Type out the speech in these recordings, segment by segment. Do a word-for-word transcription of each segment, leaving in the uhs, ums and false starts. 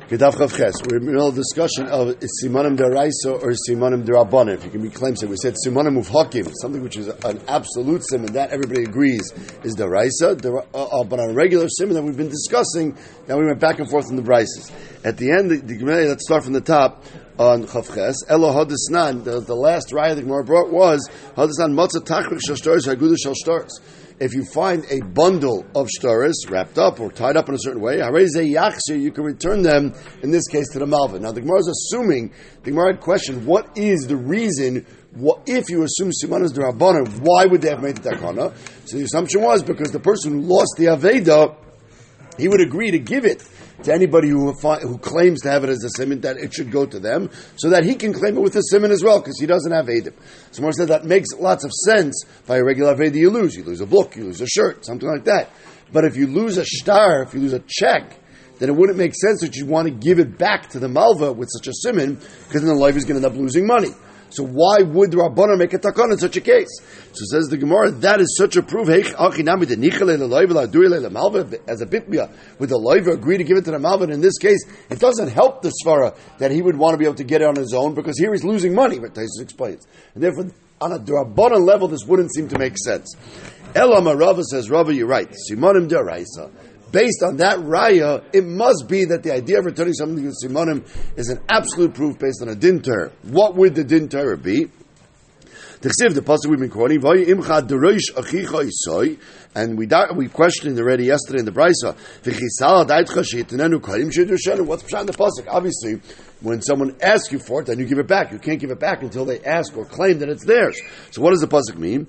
Gedav Chav Ches. We're in the middle of a discussion of is Simanim Daraisa or Simanim Darabbanan. If you can be claimed, we said Simanim Uvhakim, something which is an absolute sim, and that everybody agrees is Daraisa. Dar- uh, uh, but on a regular sim that we've been discussing, now we went back and forth in the brises. At the end, the, the Gemara, let's start from the top on Chav Ches. Elo Hadisnan, the, the last raya the Gemara brought was Hadisnan Matzah Tachrik Shel Shtaros Hagudah Shel Shtaros. If you find a bundle of shtaris wrapped up or tied up in a certain way, you can return them, in this case, to the malva. Now, the Gemara is assuming, the Gemara had questioned, what is the reason, what, if you assume Siman is the Rabbanan, why would they have made the takana? So the assumption was because the person who lost the Aveda, he would agree to give it to anybody who who claims to have it as a siman, that it should go to them, so that he can claim it with a siman as well, because he doesn't have Eidim. So Mar said that makes lots of sense. By a regular Aveda you lose. You lose a book, you lose a shirt, something like that. But if you lose a shtar, if you lose a check, then it wouldn't make sense that you want to give it back to the malva with such a siman, because then the life is going to end up losing money. So why would the Rabbanan make a takana in such a case? So says the Gemara, that is such a proof. As a bitmia, would the loiva agree to give it to the malva? In this case, it doesn't help the svara that he would want to be able to get it on his own, because here he's losing money, but Taisus explains. And therefore, on a Rabbanan level, this wouldn't seem to make sense. Elama Rava says, Rava, you're right. Simonim deraisa. Based on that raya, it must be that the idea of returning something to Simonim is an absolute proof based on a din Torah. What would the din Torah be? The pasuk we've been quoting, and we we questioned already yesterday in the Brisa. What's pshat in the pasuk? Obviously, when someone asks you for it, then you give it back. You can't give it back until they ask or claim that it's theirs. So what does the pasuk mean?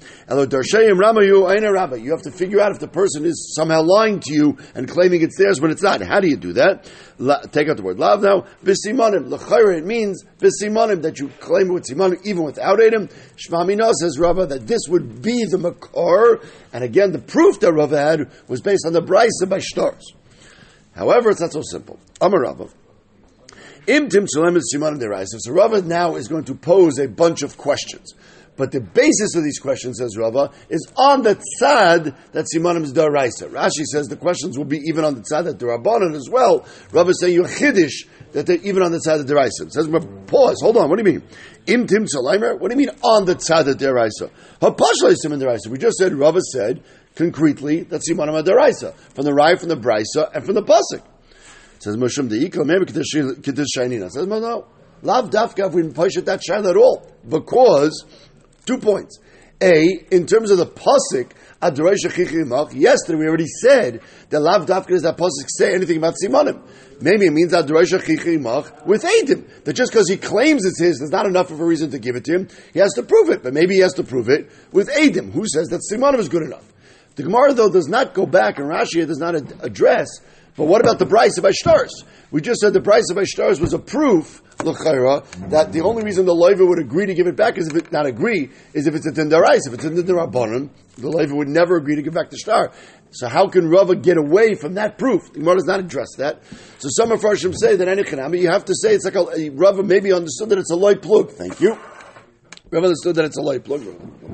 You have to figure out if the person is somehow lying to you and claiming it's theirs when it's not. How do you do that? La, take out the word lav now. B'simanim. L'chayre, it means b'simanim, that you claim it with simanim even without edim. Shmamina says Rava that this would be the makor. And again, the proof that Rava had was based on the brisa by shtars. However, it's not so simple. Amar Rava. Im tim tzulem is simanim deraisa. So Rava now is going to pose a bunch of questions. But the basis of these questions, says Rava, is on the tzad that simanim is deraisa. Rashi says the questions will be even on the tzad that the Rabbanan as well. Rava is saying you're chiddush that they're even on the tzad of deraisa. It says, pause, hold on, what do you mean? Im tim tzulem, what do you mean on the tzad of deraisa? Hapashla is siman deraisa. We just said, Rava said concretely that simanim are deraisa. From the Raya, from the Brisa, and from the Pasuk. Says Moshe Deikla, maybe Kiddush Shainina. Says, no, Lav Dafka, if we didn't push it that shaila at all. Because, two points. A, in terms of the Pasuk, yesterday we already said that Lav Dafka does that Pasuk say anything about Simanim. Maybe it means with Eidim. That just because he claims it's his, there's not enough of a reason to give it to him. He has to prove it. But maybe he has to prove it with Eidim. Who says that Simanim is good enough? The Gemara, though, does not go back, and Rashi does not ad- address. But what about the Brisa by Shtars? We just said the Brisa by Shtars was a proof, l'chayra, that the only reason the loiva would agree to give it back is if it not agree is if it's a tendarais. If it's a tendarabbanim, the loiva would never agree to give back the shtar. So how can Rava get away from that proof? The Gemara does not address that. So some of Farshim say that any chanami, you have to say it's like a, a Rava maybe understood that it's a loy plug. Thank you. Rava understood that it's a loy plug.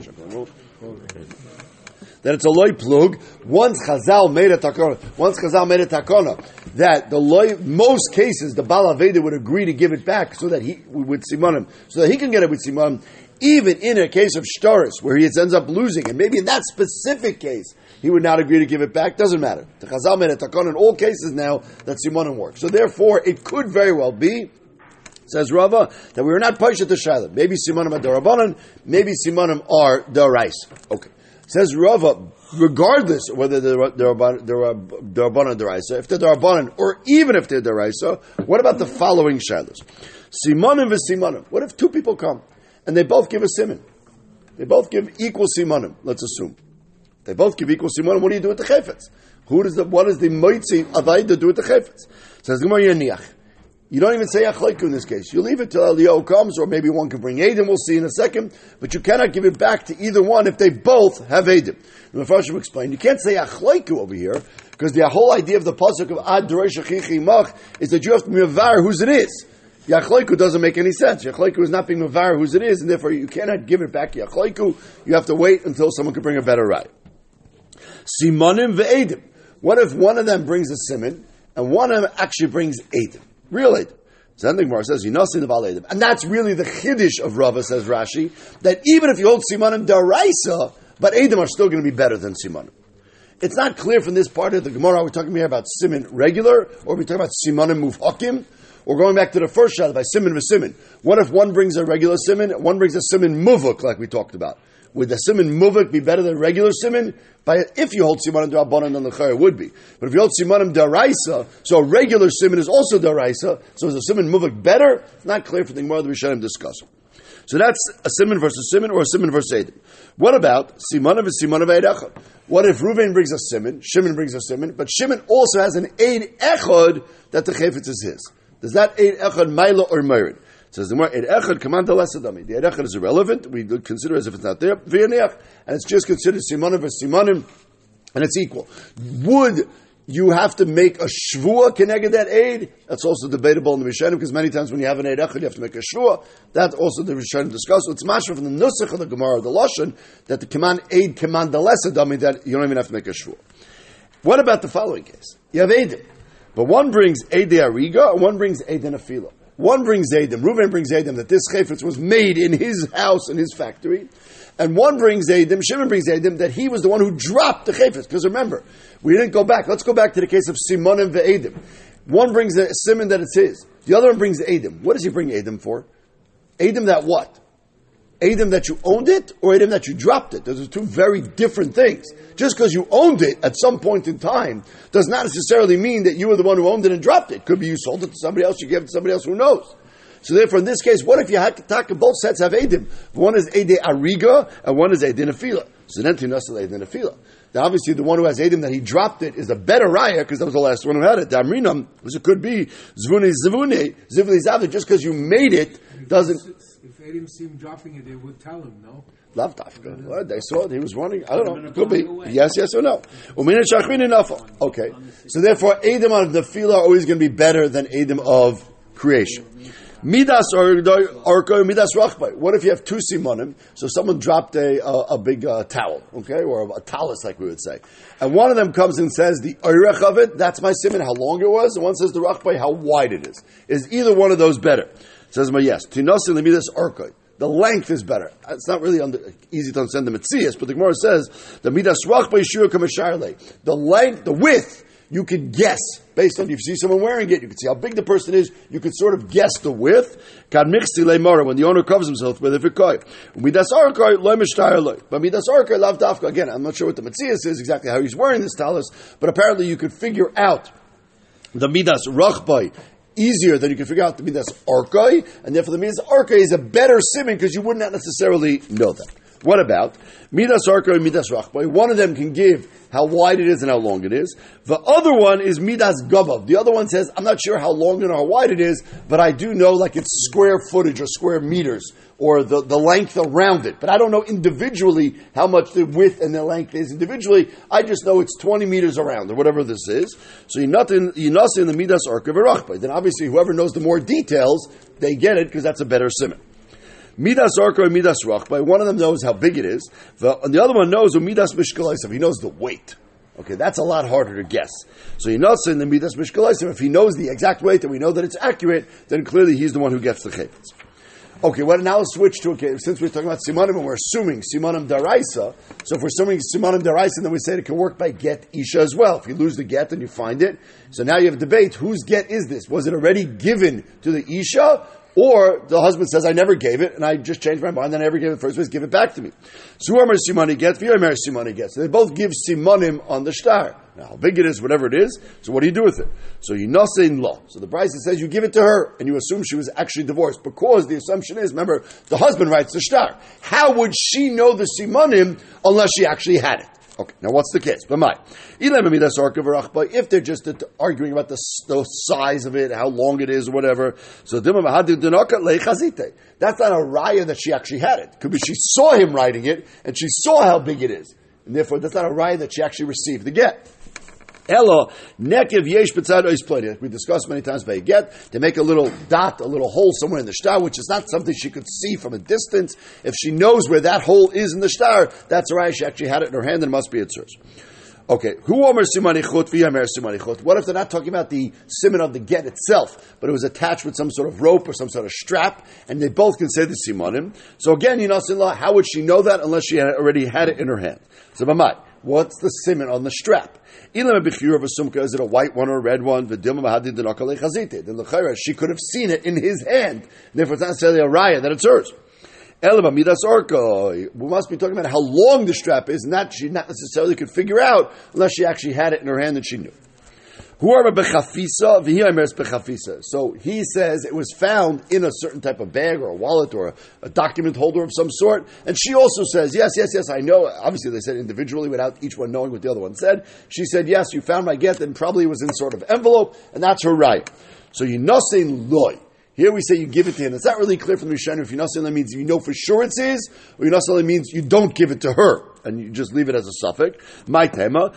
That it's a loy plug. Once Chazal made a takana, once Chazal made a takana, that the loy, most cases the Baal Aveda would agree to give it back so that he with simanim, so that he can get it with simanim, even in a case of shtaris where he ends up losing, and maybe in that specific case he would not agree to give it back. Doesn't matter. The Chazal made a takana in all cases now that simanim works. So therefore, it could very well be, says Rava, that we are not paishet the shayla. Maybe simanim are darabanan, maybe simanim are darais. Okay. Says Rava, regardless of whether they're Rabbanan or Deraisa, if they're Rabbanan, or even if they're Deraisa, what about the following shaylos? Simanim v'simanim. What if two people come and they both give a siman? They both give equal simanim, let's assume. They both give equal simanim. What do you do with the chayfetz? Who does the, what does the moitzi avayda do with the chayfetz? Says Gemara Yaniach. You don't even say achlaiku in this case. You leave it till Eliyahu comes, or maybe one can bring Eidim, we'll see in a second, but you cannot give it back to either one if they both have Eidim. The Mefarshim explained, you can't say achlaiku over here, because the whole idea of the pasuk of Ad Dorosh Achichi Mach is that you have to mevar whose it is. Yachlaiku doesn't make any sense. Yachlaiku is not being mevar whose it is, and therefore you cannot give it back to Yachlaiku. You have to wait until someone can bring a better right. Simanim ve'edim. What if one of them brings a siman, and one of them actually brings Eidim? Real Eidim. So then the Gemara says, Yinasin of Al Eidim. And that's really the Chiddush of Rava, says Rashi, that even if you hold Simanim Daraisa, but Eidim are still going to be better than Simanim. It's not clear from this part of the Gemara, are we talking here about Siman regular, or are we talking about Simanim Muvhakim? Or going back to the first shot by Siman v'Siman. What if one brings a regular Siman, and one brings a Siman Muvuk, like we talked about? Would the Siman Muvuk be better than regular Siman? By, if you hold Simanim D'Rabbanan, then the Chayr would be. But if you hold Simanim D'Araisa, so a regular Siman is also D'Araisa, so is the Siman Muvuk better? It's not clear for the Gemara that we should discuss. So that's a Siman versus Siman, or a Siman versus Eidim. What about Simanim is Simanim Eid Echad? What if Reuven brings a Siman, Shimon brings a Siman, but Shimon also has an Eid Echad that the Chayfetz is his? Does that Eid Echad Maila or Merid? Says the more Eid Echad command the Lesadami. The Eid Echad is irrelevant. We consider as if it's not there. And it's just considered Simanim versus Simanim, and it's equal. Would you have to make a shvua connected that aid? That's also debatable in the Rishonim, because many times when you have an aid echad, you have to make a shvua. That's also the Rishonim discuss. So it's mashma from the nusach of the Gemara, the Lashon, that the command aid command the lesser dummy, that you don't even have to make a shvua. What about the following case? You have eidim, but one brings aid de ariga, and one brings aid de nafila. One brings Eidim, Reuven brings Eidim, that this chayfetz was made in his house, in his factory. And one brings Eidim, Shimon brings Eidim, that he was the one who dropped the chayfetz. Because remember, we didn't go back. Let's go back to the case of Simonim ve'Eidim. One brings a Simon that it's his. The other one brings Eidim. What does he bring Eidim for? Eidim that what? Eidim that you owned it, or Eidim that you dropped it? Those are two very different things. Just because you owned it at some point in time does not necessarily mean that you were the one who owned it and dropped it. Could be you sold it to somebody else, you gave it to somebody else, who knows? So therefore, in this case, what if you had to talk, both sets have Eidim? One is Eidei Ariga, and one is Eidei Nefila. So then Tinasal Eidei Nefila. Now obviously the one who has Eidim that he dropped it is a better raya, because that was the last one who had it. The Amrinam, because it could be Zvuni Zvuni, Zivli Zavli, just because you made it doesn't... If Eidim see him dropping it, they would tell him, no? Lav Tafka. Well, they saw it. He was running. I don't know. Could be. Yes, yes, or no. Okay. So therefore, Eidim of the Nefila are always going to be better than Eidim of creation. Midas or Orko, Midas Rachbai. What if you have two Simonim? So someone dropped a a, a big uh, towel, okay, or a, a talus, like we would say. And one of them comes and says, the Oirech of it, that's my Simon, how long it was. And one says, the Rachbai, how wide it is. Is either one of those better? Says, well, yes. Tinosin the Midas Orko. The length is better. It's not really under, easy to understand the Metzias, but the Gemara says, the Midas Rachbai Shur Kamesharle. The length, the width, you could guess, based on, if you see someone wearing it, you can see how big the person is, you could sort of guess the width. When the owner covers himself with a fikoy. But midas arkai lav dafka. Again, I'm not sure what the Metzias is, exactly how he's wearing this talus, but apparently you could figure out the midas rachbai easier than you can figure out the midas arkai, and therefore the midas arkai is a better simon, because you would not necessarily know that. What about midas arkai and midas rachbai? One of them can give how wide it is and how long it is. The other one is midas gabav. The other one says, I'm not sure how long and how wide it is, but I do know like it's square footage or square meters or the, the length around it. But I don't know individually how much the width and the length is individually. I just know it's twenty meters around or whatever this is. So you're not in, you're not in the midas arka v'rachbai. Then obviously whoever knows the more details, they get it because that's a better simon. Midas arko and midas rachbai. One of them knows how big it is. The, and the other one knows midas mishkalaisav. He knows the weight. Okay, that's a lot harder to guess. So you're not saying the midas mishkalaisav. If he knows the exact weight and we know that it's accurate, then clearly he's the one who gets the chayfetz. Okay, well now let's switch to, okay, since we're talking about simanim and we're assuming simanim daraisa, so if we're assuming simanim daraisa, then we say it can work by get isha as well. If you lose the get and you find it, so now you have a debate, whose get is this? Was it already given to the isha? Or the husband says, I never gave it, and I just changed my mind, and I never gave it first place, give it back to me. Suamar simani get, V'yomer simani get. So they both give simanim on the shtar. Now, how big it is, whatever it is, so what do you do with it? So you nasein law. So the Brisa says you give it to her, and you assume she was actually divorced, because the assumption is, remember, the husband writes the shtar. How would she know the simanim unless she actually had it? Okay, now what's the case? If they're just arguing about the, the size of it, how long it is, or whatever, so that's not a raya that she actually had it. Could be she saw him writing it, and she saw how big it is. And therefore, that's not a raya that she actually received the get. Elo, nekev yesh b'tzad ois plati. We discussed many times by get, to make a little dot, a little hole somewhere in the shtar, which is not something she could see from a distance. If she knows where that hole is in the shtar, that's right, she actually had it in her hand and it must be its hers. Okay, who omer simani chut v'yamer simani chut? What if they're not talking about the siman of the get itself, but it was attached with some sort of rope or some sort of strap, and they both can say the simanim? So again, you know, how would she know that unless she had already had it in her hand? So, Bamai, what's the siman on the strap? Ilam b'chiyur of a sumka, is it a white one or a red one? V'dilma mahadid denakale chazite. Then l'chayra, she could have seen it in his hand. Therefore, it's not necessarily a raya that it's hers. Elba midas orko. We must be talking about how long the strap is, and that she not necessarily could figure out unless she actually had it in her hand and she knew. So he says it was found in a certain type of bag or a wallet or a, a document holder of some sort. And she also says, yes, yes, yes, I know. Obviously they said individually without each one knowing what the other one said. She said, yes, you found my get, and probably it was in sort of envelope, and that's her right. So you nosein loy. Here we say you give it to him. It's not really clear from the Rishonim if you nosein that means you know for sure it's his, or you nosein means you don't give it to her, and you just leave it as a suffix. My tema,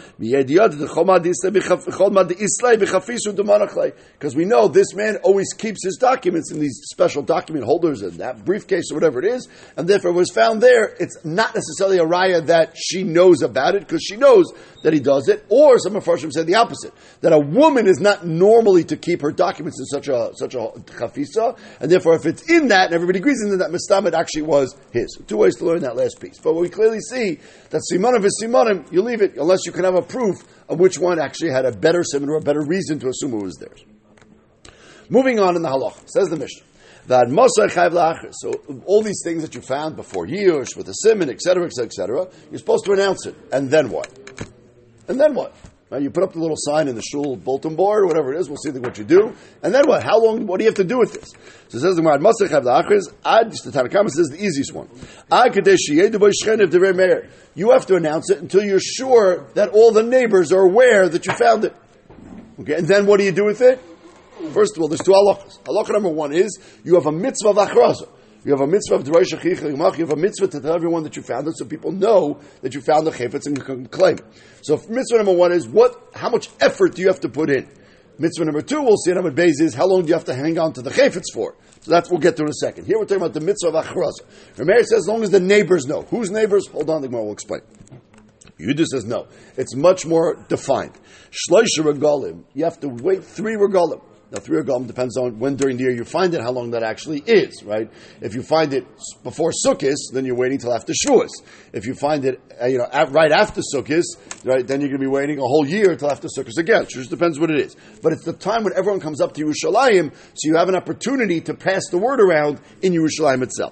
because we know this man always keeps his documents in these special document holders and that briefcase or whatever it is, and therefore it was found there. It's not necessarily a raya that she knows about it, because she knows that he does it. Or some of Farshim said the opposite, that a woman is not normally to keep her documents in such a such a chafisa, and therefore if it's in that and everybody agrees in that, Mistam, actually was his. Two ways to learn that last piece. But we clearly see that simanim is simanim, you leave it unless you can have a proof of which one actually had a better siman or a better reason to assume it was theirs. Moving on in the halacha, says the Mishnah, that Mosai Chayv La'achris. So all these things that you found before years with the siman, et cetera, et cetera, et cetera, you're supposed to announce it. And then what? And then what? Now you put up the little sign in the shul bulletin board or whatever it is. We'll see what you do. And then what? How long? What do you have to do with this? So it says the Gemara, Mosai Chayv La'achris. Ad, the Tanna Kama says the easiest one. Ad kadesh yedu b'shchen of Devrei Meir. You have to announce it until you're sure that all the neighbors are aware that you found it. Okay, and then what do you do with it? First of all, there's two halachas. Halacha number one is you have a mitzvah of achraza. You have a mitzvah of d'rei shachich l'gmach. You have a mitzvah to tell everyone that you found it, so people know that you found the chayfetz and can claim it. So mitzvah number one is what? How much effort do you have to put in? Mitzvah number two, we'll see in Amud Beis, is how long do you have to hang on to the chayfetz for? So that's we'll get to in a second. Here we're talking about the mitzvah of achraza. Rameir says as long as the neighbors know. Whose neighbors? Hold on, the Gemara will explain. Yehuda says no. It's much more defined. Shloisha regalim. You have to wait three regalim. Now, three regalim depends on when during the year you find it, how long that actually is, right? If you find it before Sukkot, then you're waiting till after Shavuos. If you find it, uh, you know, at, right after Sukkot, right, then you're going to be waiting a whole year till after Sukkot again. It just depends what it is. But it's the time when everyone comes up to Yerushalayim, so you have an opportunity to pass the word around in Yerushalayim itself.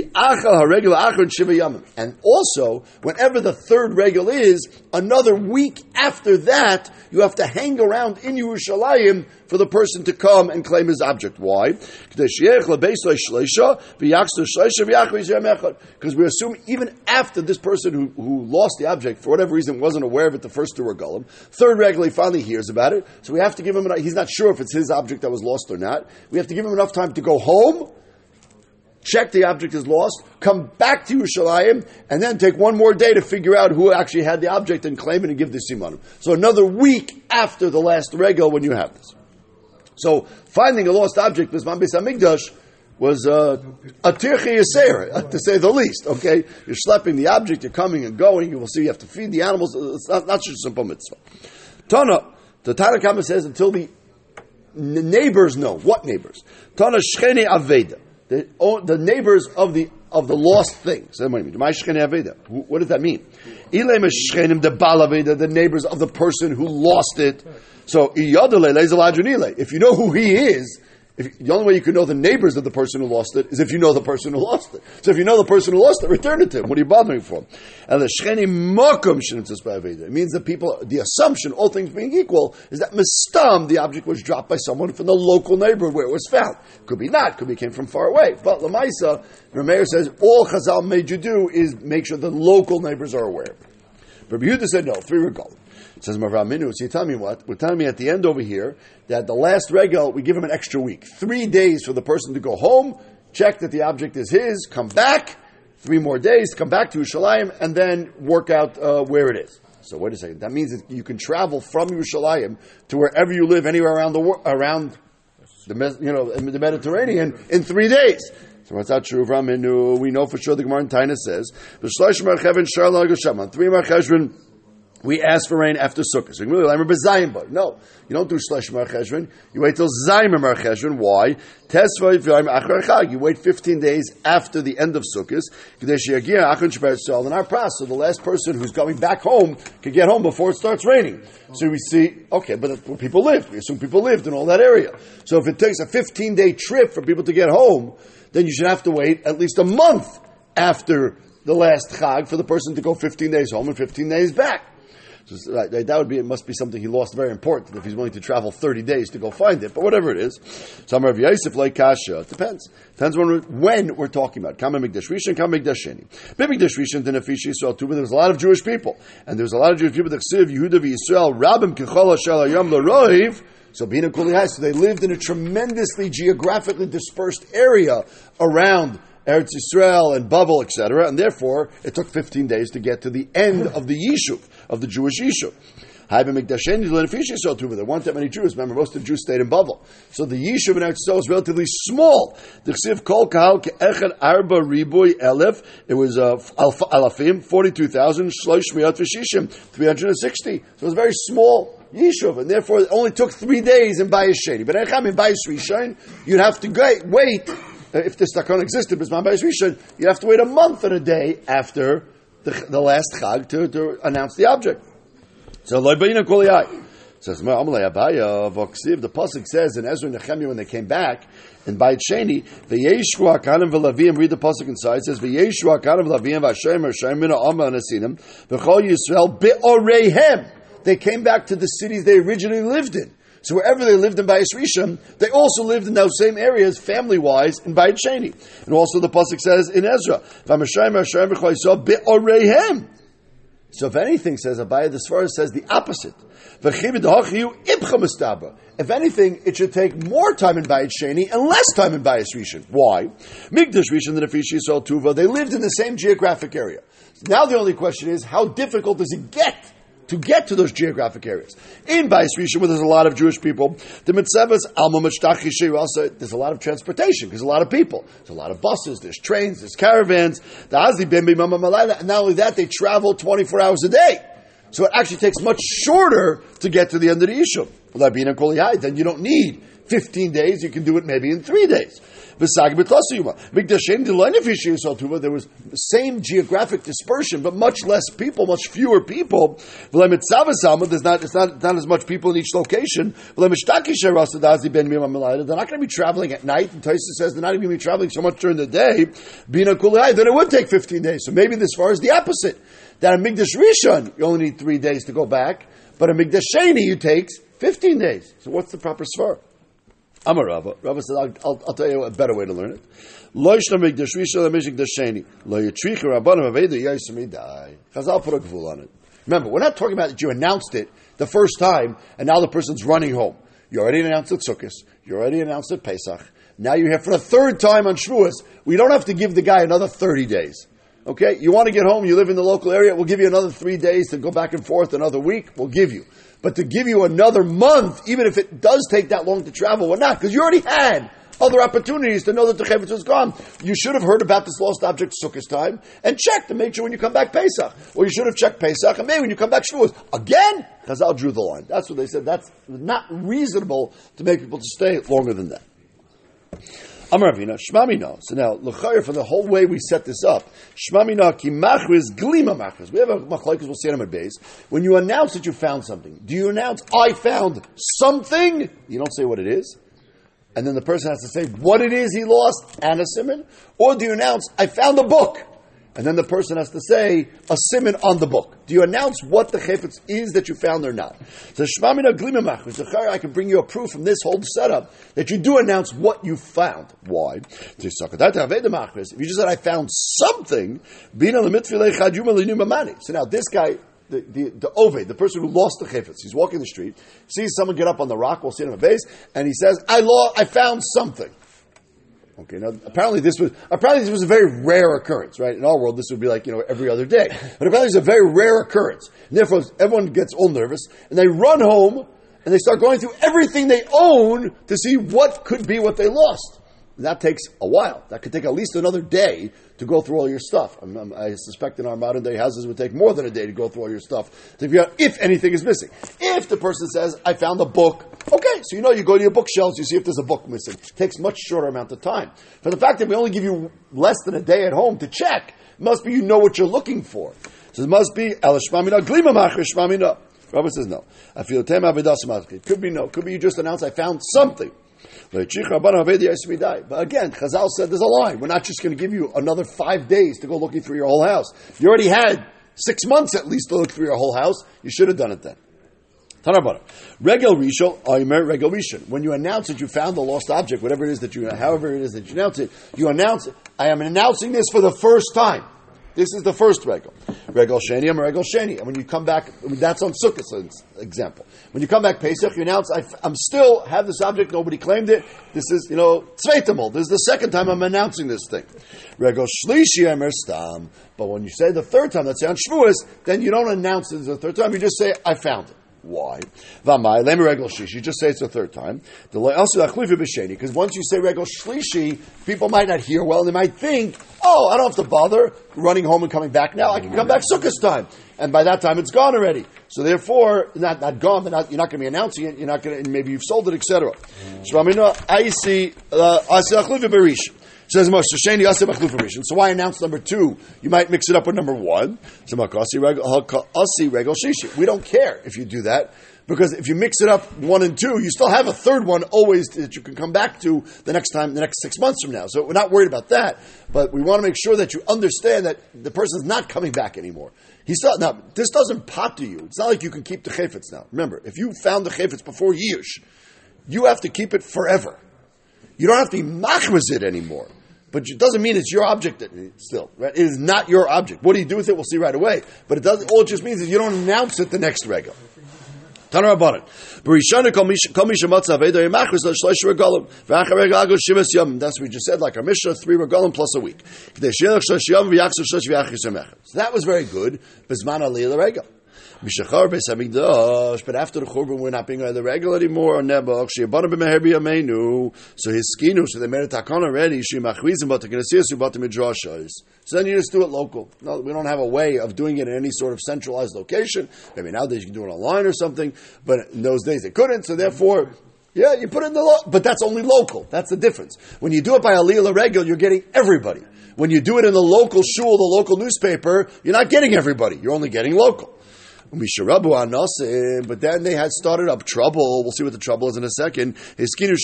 And also, whenever the third regel is, another week after that, you have to hang around in Yerushalayim for the person to come and claim his object. Why? Because we assume even after this person who, who lost the object, for whatever reason, wasn't aware of it the first two regalim, third regel he finally hears about it, so we have to give him, he's not sure if it's his object that was lost or not, we have to give him enough time to go home, check the object is lost, come back to Yerushalayim, and then take one more day to figure out who actually had the object and claim it and give the simanim. So another week after the last regel when you have this. So finding a lost object, Bisman Beis Hamikdash, was uh, a tirchi yaser, to say the least. Okay, you're schlepping the object, you're coming and going. You will see you have to feed the animals. It's not, not just a simple mitzvah. Tana, the Tanna Kama says until the n- neighbors know. What neighbors? Tana shcheni aveda, the, oh, the neighbors of the of the lost thing. So what do you mean? What does that mean? The neighbors of the person who lost it. So, if you know who he is, if, the only way you can know the neighbors of the person who lost it is if you know the person who lost it. So if you know the person who lost it, return it to him. What are you bothering for? And the shcheni makom it means that people, the assumption, all things being equal, is that mistam, the object was dropped by someone from the local neighborhood where it was found. Could be not, could be came from far away. But Lamaisa, Rameir says, all Chazal made you do is make sure the local neighbors are aware. Rabbi Yehuda said no, three regals. It says Mavram Minu, so you tell me what? We're telling me at the end over here that the last regel, we give him an extra week. Three days for the person to go home, check that the object is his, come back, three more days, come back to Yerushalayim, and then work out uh, where it is. So wait a second. That means that you can travel from Yerushalayim to wherever you live, anywhere around the world, around the you know the Mediterranean, in three days. So what's not true? We know for sure the Gemara in Taina says, three marcheshvan we ask for rain after Sukkot. So you can really remember Zayin, but no, you don't do Shlesh Mar Cheshvan. You wait till Zayin Mar Cheshvan. Why? You wait fifteen days after the end of Sukkot. In our process, so the last person who's going back home can get home before it starts raining. So we see, okay, but where people lived. We assume people lived in all that area. So if it takes a fifteen-day trip for people to get home, then you should have to wait at least a month after the last Chag for the person to go fifteen days home and fifteen days back. So uh, that would be, it must be something he lost very important if he's willing to travel thirty days to go find it. But whatever it is, some Rav Yosef like Kasha. It depends. Depends when we're, when we're talking about. Kama Mikdash Rishon, Kama Mikdash Sheni. Mikdash Rishon, Denafish Yisrael too, but there was a lot of Jewish people, and there was a lot of Jewish people that Ksiv Yehuda v'Yisrael Rabim Kechol Hashal Hayom L'Roiv. So Bina Kulihai. So they lived in a tremendously geographically dispersed area around Eretz Yisrael and Babel, et cetera, and therefore it took fifteen days to get to the end of the Yishuv, of the Jewish Yishuv. There weren't that many Jews. Remember, most of the Jews stayed in Babel. So the Yishuv in Eretz Yisrael was relatively small. It was uh, alafim, forty-two thousand, three hundred sixty. So it was very small Yishuv, and therefore it only took three days in Bayis Sheni. But in Bayis Rishon, you'd have to wait. If this takon existed, you have to wait a month and a day after the, the last Chag to, to announce the object. So, says the pasuk says in Ezra and Nehemiah when they came back in Bayit Sheni, v'yeshu hakanim v'lavim. Read the pasuk inside. It says v'yeshu hakanim v'lavim v'ashem v'ashem mina amma anasinim v'chol Yisrael be'oreihem. They came back to the cities they originally lived in. So wherever they lived in Bayis Rishon, they also lived in those same areas, family-wise, in Bayit Sheni. And also the pasuk says in Ezra, so if anything, says Abaye, the Sfara says the opposite. If anything, it should take more time in Bayit Sheni and less time in Bayis Rishon. Why? Mikdash Rishon and Nefish Yisrael Tuva, they lived in the same geographic area. Now the only question is, how difficult does it get to get to those geographic areas? In Bayis Rishon, where there's a lot of Jewish people, the Mitzvahs, Alma Mishtach also, there's a lot of transportation, because a lot of people. There's a lot of buses, there's trains, there's caravans, the Azli Bimbi Mama Malayla, and not only that, they travel twenty-four hours a day. So it actually takes much shorter to get to the end of the Yishuv. Then you don't need fifteen days, you can do it maybe in three days. There was the same geographic dispersion, but much less people, much fewer people. There's not, it's not, not as much people in each location. They're not going to be traveling at night. And Taisa says they're not even going to be traveling so much during the day. Then it would take fifteen days. So maybe this far is the opposite. That in Mikdash Rishon, you only need three days to go back. But in Mikdash Sheni, it takes fifteen days. So what's the proper svar? Amar Rava. Rava said, I'll, I'll, I'll tell you a better way to learn it. Lo yishna Mikdash Rishon le Mikdash Sheni. Lo yitricha rabbanim aveda yismi dai. Chazal put a gvul on it. Remember, we're not talking about that you announced it the first time, and now the person's running home. You already announced it Sukkot. You already announced it Pesach. Now you're here for the third time on Shavuos. We don't have to give the guy another thirty days. Okay? You want to get home, you live in the local area, we'll give you another three days to go back and forth, another week, we'll give you. But to give you another month, even if it does take that long to travel, we're not, because you already had other opportunities to know that the Chavetz was gone. You should have heard about this lost object Sukkot time and checked to make sure when you come back Pesach. Or you should have checked Pesach and maybe when you come back Shavuos. Again, Chazal drew the line. That's what they said. That's not reasonable to make people to stay longer than that. Amar Ravina, Shmamina. So now, l'chayr, for the whole way we set this up, Shmamina ki machriz glima machriz. We have a machlokes, we'll see it on my base. When you announce that you found something, do you announce, I found something? You don't say what it is. And then the person has to say what it is he lost and a siman. Or do you announce, I found a book? And then the person has to say a siman on the book. Do you announce what the chayfetz is that you found or not? So Shmamina glima machriz. I can bring you a proof from this whole setup that you do announce what you found. Why? If you just said I found something, so now this guy, the the, the oved, the person who lost the chayfetz, he's walking the street, sees someone get up on the rock, we'll see it on the base, and he says, I law, I found something. Okay, now apparently this was apparently this was a very rare occurrence, right? In our world, this would be like, you know, every other day. But apparently it's a very rare occurrence. And therefore, everyone gets all nervous, and they run home, and they start going through everything they own to see what could be what they lost. that takes a while. That could take at least another day to go through all your stuff. I'm, I'm, I suspect in our modern day houses it would take more than a day to go through all your stuff to figure out if anything is missing. If the person says, I found a book, okay, so you know you go to your bookshelves, you see if there's a book missing. It takes much shorter amount of time. For the fact that we only give you less than a day at home to check, it must be you know what you're looking for. So it must be, El Shmamina, Glima Machir Shmamina. Rabbi says no. I feel it could be no. Could be you just announced I found something. But again, Chazal said there's a line. We're not just going to give you another five days to go looking through your whole house. You already had six months at least to look through your whole house. You should have done it then. Regel Rishon, Omer Regel Rishon. When you announce that you found the lost object, whatever it is that you, however it is that you announce it, you announce it. I am announcing this for the first time. This is the first regel. Regel Sheni, I'm a regel Sheni. And when you come back, I mean, that's on Sukkot, for example. When you come back Pesach, you announce, I, I'm still have this object, nobody claimed it. This is, you know, Tzveitamol. This is the second time I'm announcing this thing. Regel Shlishi, Emer Stam. But when you say the third time, let's say on Shavuos, then you don't announce it as the third time, you just say, I found it. Why? Vamai, lema regel shlishi. You just say it's the third time. Because once you say regel shlishi, people might not hear well, and they might think, oh, I don't have to bother running home and coming back now. I can come back Sukkot time. And by that time, it's gone already. So therefore, not not gone, but not, you're not going to be announcing it. You're not going to, maybe you've sold it, et cetera. I see, says Moshe, Sheni Yaseh Machlufa Rishon. So why announce number two? You might mix it up with number one. So Makasi Regel Shishi. We don't care if you do that, because if you mix it up one and two, you still have a third one always that you can come back to the next time, the next six months from now. So we're not worried about that, but we want to make sure that you understand that the person's not coming back anymore. He's still, now, this doesn't pot to you. It's not like you can keep the chayfetz now. Remember, if you found the chayfetz before years, you have to keep it forever. You don't have to be machmez it anymore. But it doesn't mean it's your object still, right? It is not your object. What do you do with it? We'll see right away. But it does. All it just means is you don't announce it the next regel. Tanar Rabbanan. That's what we just said, like our Mishnah, three regalim plus a week. So that was very good. Bizman aliyah regel. Mishachar Beis Hamikdash, but after the Churban, we're not being the regular anymore. Nebach she'abana b'meher b'yameinu. So his skinu, so they made a takon already. She'machrizim but the Knesset but the midrashos. So then you just do it local. No, we don't have a way of doing it in any sort of centralized location. Maybe nowadays you can do it online or something, but in those days they couldn't. So therefore, yeah, you put it in the lo- but that's only local. That's the difference. When you do it by aliyah l'regel, you're getting everybody. When you do it in the local shul, the local newspaper, you're not getting everybody. You're only getting local. But then they had started up trouble. We'll see what the trouble is in a second. So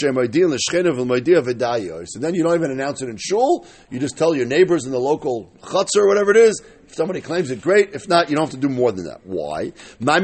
then you don't even announce it in shul. You just tell your neighbors in the local chutzner or whatever it is. If somebody claims it, great. If not, you don't have to do more than that. Why? There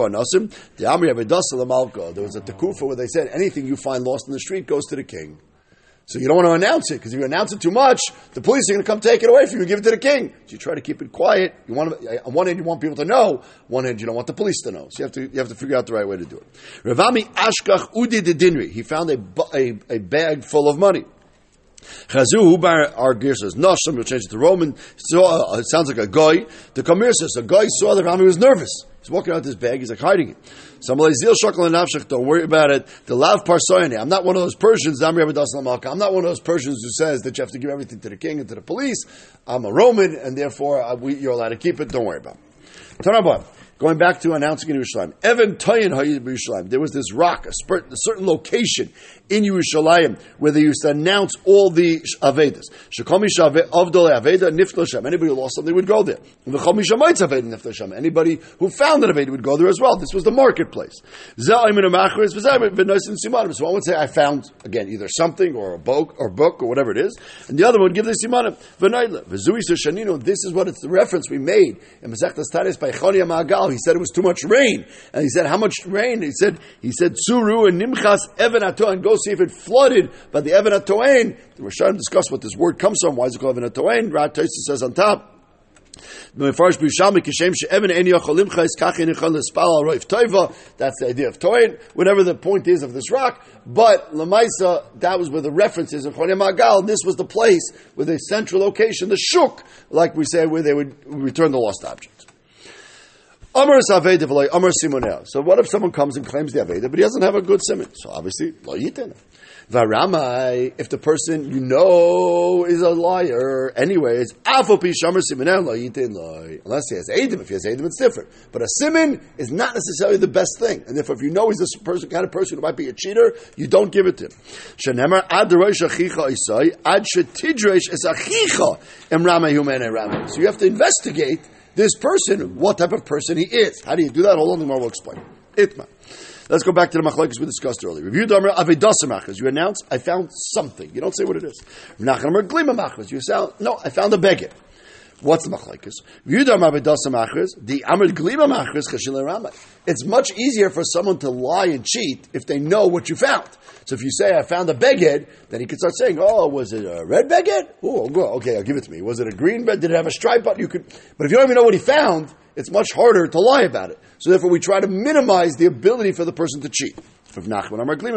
was a tekufa where they said anything you find lost in the street goes to the king. So you don't want to announce it, because if you announce it too much, the police are going to come take it away from you and give it to the king. So you try to keep it quiet. You want to, on one hand, you want people to know. On one hand, you don't want the police to know. So you have to you have to figure out the right way to do it. Ravami Ashkach Udi de Dinri. He found a, a, a bag full of money. Chazu bar our gear says no. Some will change it to Roman. So uh, it sounds like a guy. The Kamir says a guy saw that Rami was nervous. He's walking out with this bag. He's like hiding it. Somebody zil shakal nafshach. Don't worry about it. The lav parsoyani. I'm not one of those Persians. I'm not one of those Persians who says that you have to give everything to the king and to the police. I'm a Roman, and therefore uh, we, you're allowed to keep it. Don't worry about it. Tanabah. Going back to announcing in Yerushalayim. Evan Toyin Hayid Yerushalayim. There was this rock, a, spurt, a certain location in Yerushalayim where they used to announce all the Avedas. Shekomi Avdol Aveda Niftal Shem. Anybody who lost something would go there. V'chomi Shamaytz Aveda Niftal Shem. Anybody who found an Aveda would go there as well. This was the marketplace. So one would say, I found, again, either something or a book or book or whatever it is. And the other one would give the Simanim. This is what it's the reference we made in Masechtas Tanis by Chonia Ma'agal. He said it was too much rain, and he said how much rain? He said he said Tsuru and Nimchas Even Atoen. Go see if it flooded by the Even Atoen. We're trying to discuss what this word comes from. Why is it called Even Atoen? Rat Tosis says on top. That's the idea of Toin, whatever the point is of this rock. But Lamaisa, that was where the reference is in Chonia Magal. This was the place with a central location, the Shuk, like we say, where they would return the lost object. Amar Saveda v'lo Amar Simonel. So what if someone comes and claims the Aveda, but he doesn't have a good simon? So obviously, lo yitin. Varamai, if the person you know is a liar, anyways, afo pi shamar simonel lo yitin lo. Unless he has edim, if he has edim, it's different. But a simon is not necessarily the best thing, and therefore, if you know he's this person, kind of person who might be a cheater, you don't give it to him. Shenemar ad derosh achicha isai ad shetidresh es achicha em ramai humene ramai. So you have to investigate this person, what type of person he is. How do you do that? Hold on, the more we'll explain. Itma. Let's go back to the machlokes we discussed earlier. Review Damar Avedasa Machas. You announce, I found something. You don't say what it is. Nachamar Glima Machas. You sound, no, I found a beggar. What's the machlokes? Review Damar Avedasa Machas. The Amr Glima Machas Chashil Ramai. It's much easier for someone to lie and cheat if they know what you found. So if you say, I found a beged, then he could start saying, oh, was it a red beged? Oh, okay, I'll give it to me. Was it a green beged? Did it have a stripe on it? You could, but if you don't even know what he found, it's much harder to lie about it. So therefore, we try to minimize the ability for the person to cheat. We're not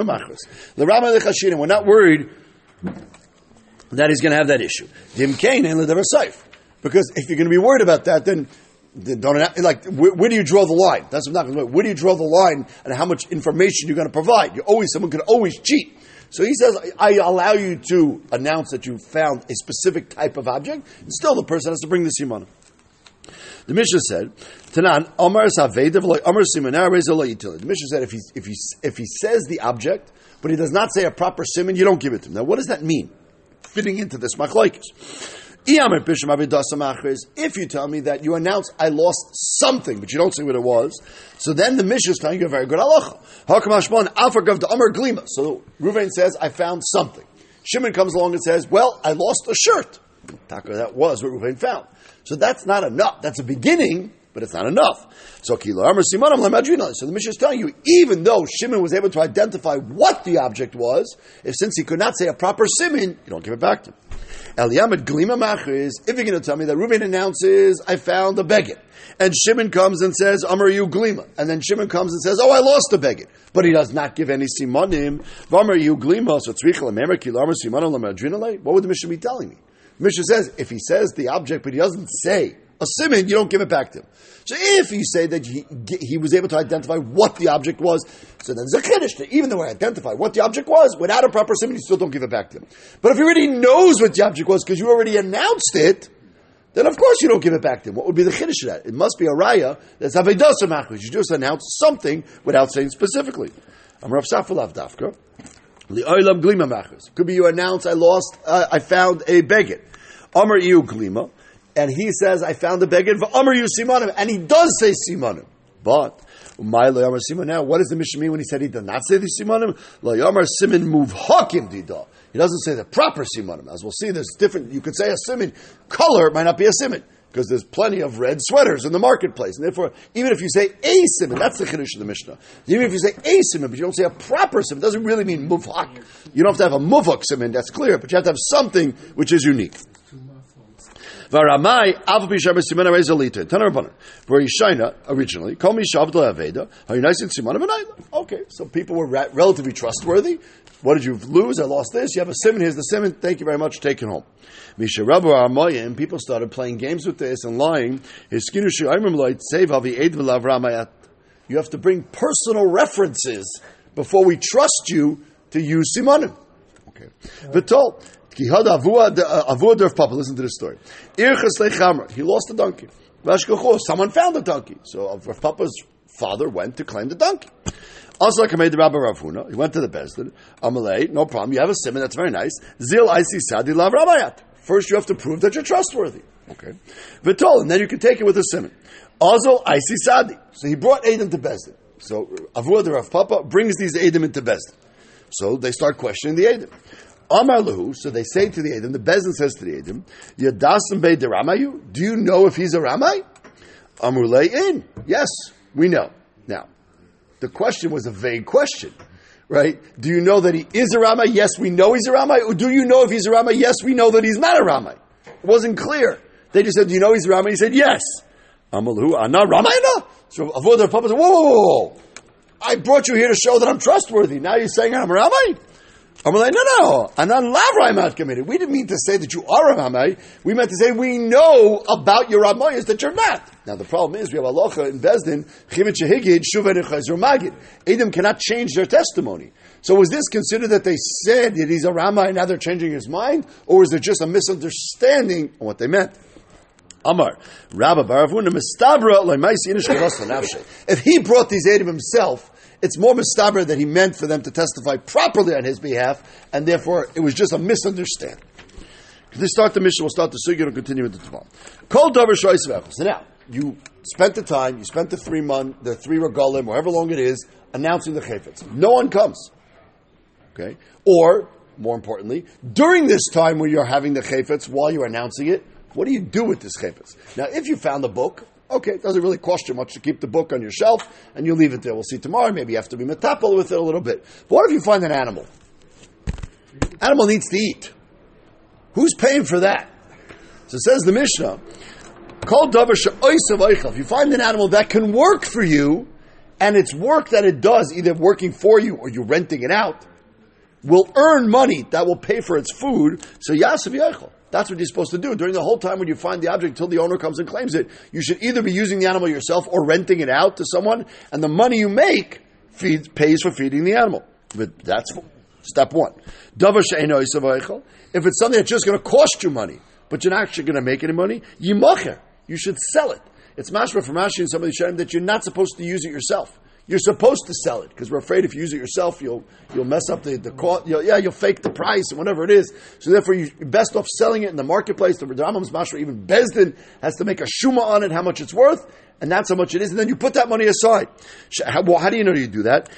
worried that he's going to have that issue. Because if you're going to be worried about that, then, then don't like where, where do you draw the line? That's what I'm not going to. Where do you draw the line and how much information you're going to provide? You always someone can always cheat. So he says, I allow you to announce that you found a specific type of object. And still, the person has to bring the simana. The Mishnah said, "Tanan Amar Saveda v'lo Amar Simanar Reza lo yitil." The Mishnah said, if he if he if he says the object, but he does not say a proper siman, you don't give it to him. Now, what does that mean? Fitting into this machlokes. If you tell me that you announce I lost something, but you don't say what it was, so then the Mishnah is telling you a very good halacha. So Reuven says, I found something. Shimon comes along and says, well, I lost a shirt. That was what Reuven found. So that's not enough. That's a beginning, but it's not enough. So so the Mishnah is telling you, even though Shimon was able to identify what the object was, if since he could not say a proper siman, you don't give it back to him. Eliyamid glima machriz, if you're going to tell me that Reuben announces, I found a beged, and Shimon comes and says, Amar you glima, and then Shimon comes and says, oh, I lost a beged, but he does not give any simanim, V'amar you glima, so tzricha l'memer ki l'amar simanim l'madrinale, what would the Mishnah be telling me? The Mishnah says, if he says the object, but he doesn't say a siman, you don't give it back to him. So if you say that he, he was able to identify what the object was, so then there's a chiddush. Even though I identify what the object was, without a proper siman, you still don't give it back to him. But if he already knows what the object was because you already announced it, then of course you don't give it back to him. What would be the chiddush of that? It must be a raya that's avedasa machlis. You just announce something without saying specifically. I'm Rav Safalav Dafka. Li'olam glima machlis. Could be you announce I lost, uh, I found a beged. Amar iu glima. And he says, I found a beged, v'amar yu simanim, and he does say simanim. But, umay lo yamar siman. Now, what does the Mishnah mean when he said he did not say the simanim? Lo yamar siman muvhakim dida. He doesn't say the proper simanim. As we'll see, there's different, you could say a siman, color might not be a siman, because there's plenty of red sweaters in the marketplace. And therefore, even if you say a siman, that's the chiddush of the Mishnah. Even if you say a siman, but you don't say a proper siman, it doesn't really mean muvhak. You don't have to have a muvhak siman, that's clear, but you have to have something which is unique. Varamai Alpha Pishaber Simana Rezalita Tanarabana. Where Yishaina originally called me Shavdal Aveda. How you nice in Simana Benayla? Okay, so people were ra- relatively trustworthy. What did you lose? I lost this. You have a simon. Here's the simon. Thank you very much. Take it home. Misha Rabba Armoyim. People started playing games with this and lying. His skinu she'ayim loyt save avi eid v'lav ramayat. You have to bring personal references before we trust you to use simanim. Okay, V'tol. He lost the donkey. Someone found the donkey. So Rav Papa's father went to claim the donkey. Also, like I made the Rabbi Rav Huna, he went to the Bezdin. Amalei, no problem. You have a simon, that's very nice. Zil Isi Sadi Lav Rabayat. First, you have to prove that you're trustworthy. Okay. Vitol, and then you can take it with a simon. Also, Isi Sadi. So he brought Adam to Bezdin. So Avua the Rav Papa brings these Adam into Bezdin. So they start questioning the Adam. Amar Lahu, so they say to the Edom, the Bezin says to the Edom, Yadasim Bey Deramayu, do you know if he's a Ramai? Amrulei in. Yes, we know. Now, the question was a vague question, right? Do you know that he is a Ramai? Yes, we know he's a Ramai. Or do you know if he's a Ramai? Yes, we know that he's not a Ramai. It wasn't clear. They just said, do you know he's a Ramai? He said, yes. Amar Lahu, Ana Ramayna? So Avodah Papa said, whoa, whoa, whoa, whoa. I brought you here to show that I'm trustworthy. Now you're saying I'm a Ramai? I'm like, no, no, Anan Lavrai Mat committed. We didn't mean to say that you are a Ramai. We meant to say we know about your Ramayas that you're not. Now the problem is we have halacha in Bezdin, Chivit Shehigid, Shuven Echazur Magid. Edom cannot change their testimony. So was this considered that they said that he's a Ramai and now they're changing his mind? Or is there just a misunderstanding on what they meant? Amar, Rabba Baravuna Mistabra Laimaisi Inish Kavas Lanavshe. If he brought these Edom himself, it's more mistabra that he meant for them to testify properly on his behalf, and therefore it was just a misunderstanding. Let's start the mission, we'll start the sugya and continue into tomorrow. Kol davar shoyis. So now, you spent the time, you spent the three month, the three regalim, however long it is, announcing the chayfetz. No one comes. Okay? Or, more importantly, during this time when you're having the chayfetz, while you're announcing it, what do you do with this chayfetz? Now, if you found the book, okay, it doesn't really cost you much to keep the book on your shelf, and you leave it there. We'll see tomorrow. Maybe you have to be metapel with it a little bit. But what if you find an animal? Animal needs to eat. Who's paying for that? So it says the Mishnah, Kol davar she'oisav eichel. If you find an animal that can work for you, and its work that it does, either working for you or you're renting it out, will earn money that will pay for its food, so yasav eichel. That's what you're supposed to do. During the whole time when you find the object until the owner comes and claims it, you should either be using the animal yourself or renting it out to someone, and the money you make feeds, pays for feeding the animal. But that's step one. Davar she'eino isav eichel. If it's something that's just going to cost you money, but you're not actually going to make any money, yimacher. You should sell it. It's mashma from Rashi and somebody showing that you're not supposed to use it yourself. You're supposed to sell it because we're afraid if you use it yourself, you'll you'll mess up the the cost. You'll, yeah, you'll fake the price and whatever it is. So therefore, you're best off selling it in the marketplace. The Rambam's mashma, even Bezdin has to make a shuma on it, how much it's worth, and that's how much it is. And then you put that money aside. How, well, how do you know you do that?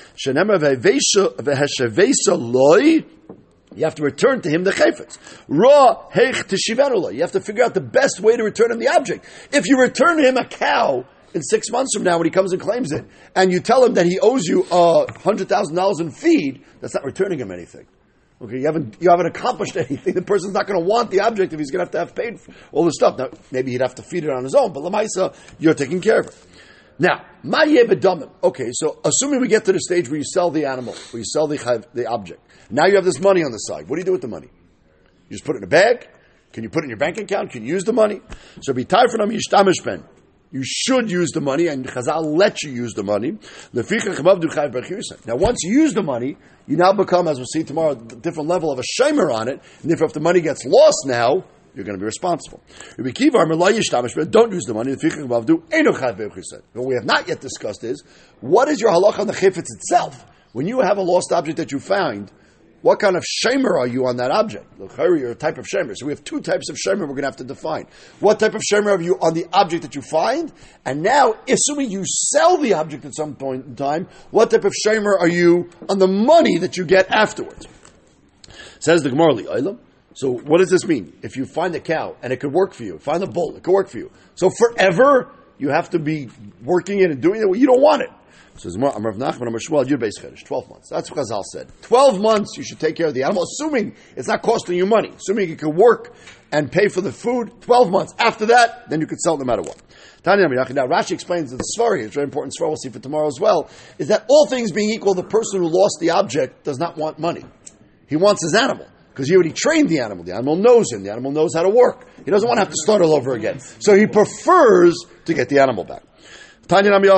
You have to return to him the chayfetz. Ra heich tishiverula. You have to figure out the best way to return him the object. If you return to him a cow in six months from now when he comes and claims it, and you tell him that he owes you a uh, hundred thousand dollars in feed, that's not returning him anything. Okay, you haven't you haven't accomplished anything. The person's not going to want the object if he's going to have to have paid for all this stuff. Now, maybe he'd have to feed it on his own, but lamaisa, you're taking care of it. Now, ma yeh b'damim. Okay, so assuming we get to the stage where you sell the animal, where you sell the the object. Now you have this money on the side. What do you do with the money? You just put it in a bag? Can you put it in your bank account? Can you use the money? So be tarfanam yishtamish ben. You should use the money, and Chazal let you use the money. Now, once you use the money, you now become, as we'll see tomorrow, a different level of a shemer on it. And if, if the money gets lost now, you're going to be responsible. Don't use the money. What we have not yet discussed is, what is your halach on the chayfetz itself? When you have a lost object that you found, what kind of shemer are you on that object? You're a type of shemer. So we have two types of shemer we're going to have to define. What type of shemer are you on the object that you find? And now, assuming you sell the object at some point in time, what type of shemer are you on the money that you get afterwards? Says the Gemara Li'olam. So what does this mean? If you find a cow and it could work for you, find a bull, it could work for you. So forever, you have to be working it and doing it. Well, you don't want it. So twelve months. That's what Chazal said. Twelve months you should take care of the animal, assuming it's not costing you money, assuming it can work and pay for the food. Twelve months. After that, then you could sell it no matter what. Now Rashi explains that the Svari, it's a very important Svari, we'll see for tomorrow as well, is that all things being equal, the person who lost the object does not want money. He wants his animal. Because he already trained the animal. The animal knows him. The animal knows how to work. He doesn't want to have to start all over again. So he prefers to get the animal back. You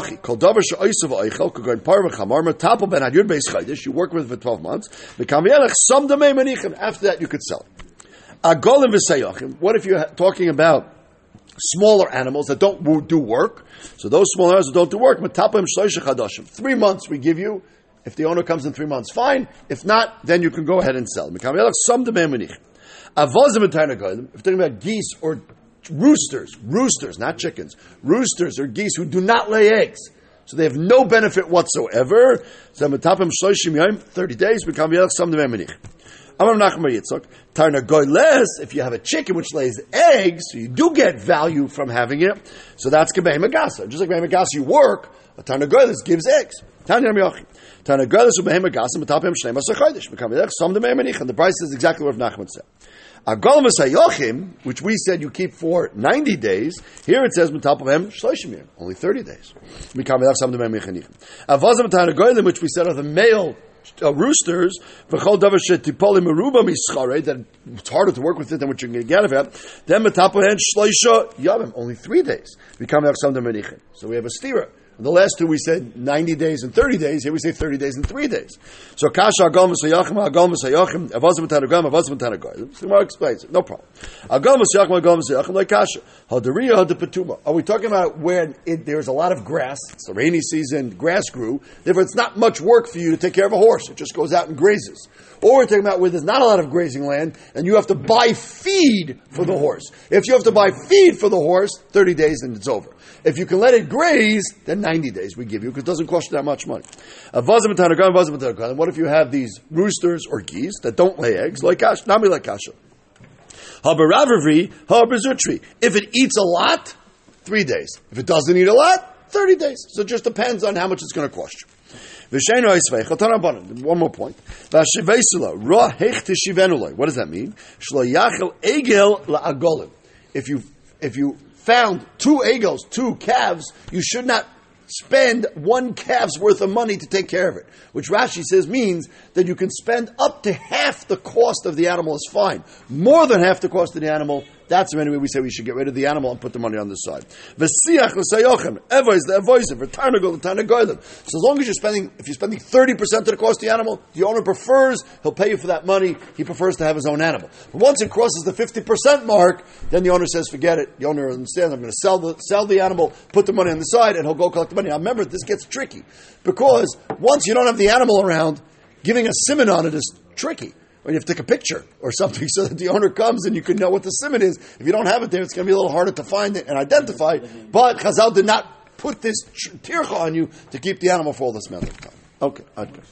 work with it for twelve months. After that, you could sell it. What if you're talking about smaller animals that don't do work? So those smaller animals that don't do work, three months we give you. If the owner comes in three months, fine. If not, then you can go ahead and sell. If you're talking about geese or roosters, roosters, not chickens, roosters or geese who do not lay eggs, so they have no benefit whatsoever, thirty days, if you have a chicken which lays eggs, so you do get value from having it, so that's Gebei Magasa. Just like Gebei Magasa, you work, a Tarnagoyles gives eggs. The price is exactly what Nachman said. A golem hayochim, which we said you keep for ninety days, here it says only thirty days. A vazam tanagoyim, which we said are the male uh, roosters, v'chol davar shetipoli meruba mischare, that it's harder to work with it than what you're going to get of it. Then metapohen shloisha yavim, only three days. Become achsam demenichin. So we have a stira. The last two we said ninety days and thirty days. Here we say thirty days and three days. So kasha agam v'sayachim agam v'sayachim avazim v'tanagam avazim v'tanagam. The Gemara explains it. No problem. Agam v'sayachim agam v'sayachim like kasha. Hadariya hadapatuma. Are we talking about where it, there's a lot of grass? It's the rainy season. Grass grew. Therefore, it's not much work for you to take care of a horse. It just goes out and grazes. Or we're talking about where there's not a lot of grazing land and you have to buy feed for the horse. If you have to buy feed for the horse, thirty days and it's over. If you can let it graze, then ninety days we give you because it doesn't cost you that much money. And what if you have these roosters or geese that don't lay eggs, like kash, nami like kasha? If it eats a lot, three days. If it doesn't eat a lot, thirty days. So it just depends on how much it's going to cost you. One more point. What does that mean? If you if you found two egels, two calves, you should not spend one calf's worth of money to take care of it. Which Rashi says means that you can spend up to half the cost of the animal is fine. More than half the cost of the animal, that's when we say we should get rid of the animal and put the money on the side. So as long as you're spending, if you're spending thirty percent of the cost of the animal, the owner prefers, he'll pay you for that money, he prefers to have his own animal. But once it crosses the fifty percent mark, then the owner says, forget it. The owner understands, I'm going to sell the, sell the animal, put the money on the side, and he'll go collect the money. Now remember, this gets tricky. Because once you don't have the animal around, giving a siman on it is tricky. When you have to take a picture or something so that the owner comes and you can know what the siman is. If you don't have it there, it's going to be a little harder to find it and identify. But Chazal did not put this tircha on you to keep the animal for all this amount of time. Okay.